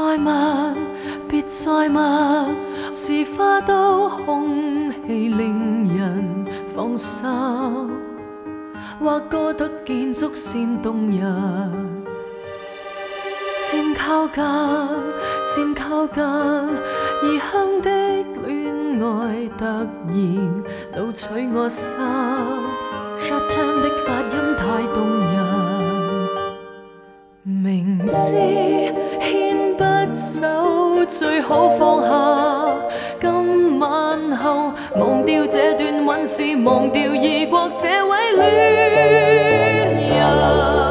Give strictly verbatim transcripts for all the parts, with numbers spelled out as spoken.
再問，別再問，是花都空氣令人放心，或歌得建築線動人。漸靠近，漸靠近，異鄉的戀愛突然盜取我心。Shutdown 的發音太動人，明知牽不走，最好放下。今晚後忘掉這段往事，忘掉異國這位戀人。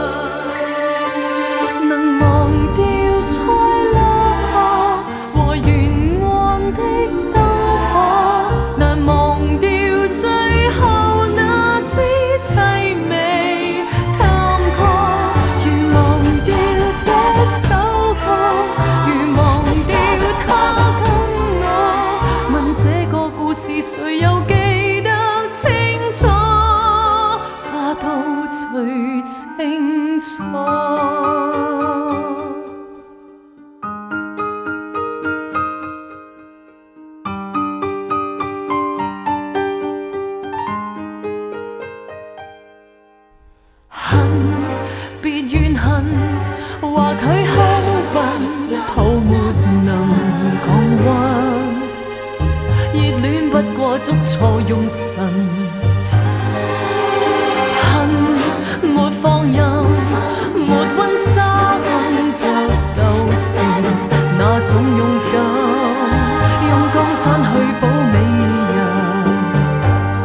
是誰又記得清楚？花都最清楚。恨，別怨恨，話佢口吻泡沫能降溫。熱戀不過捉錯用神，恨沒放任，沒溫莎感就構成那種勇敢，用江山去保美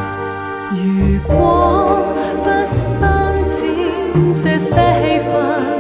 人。如果不刪剪這些氣氛。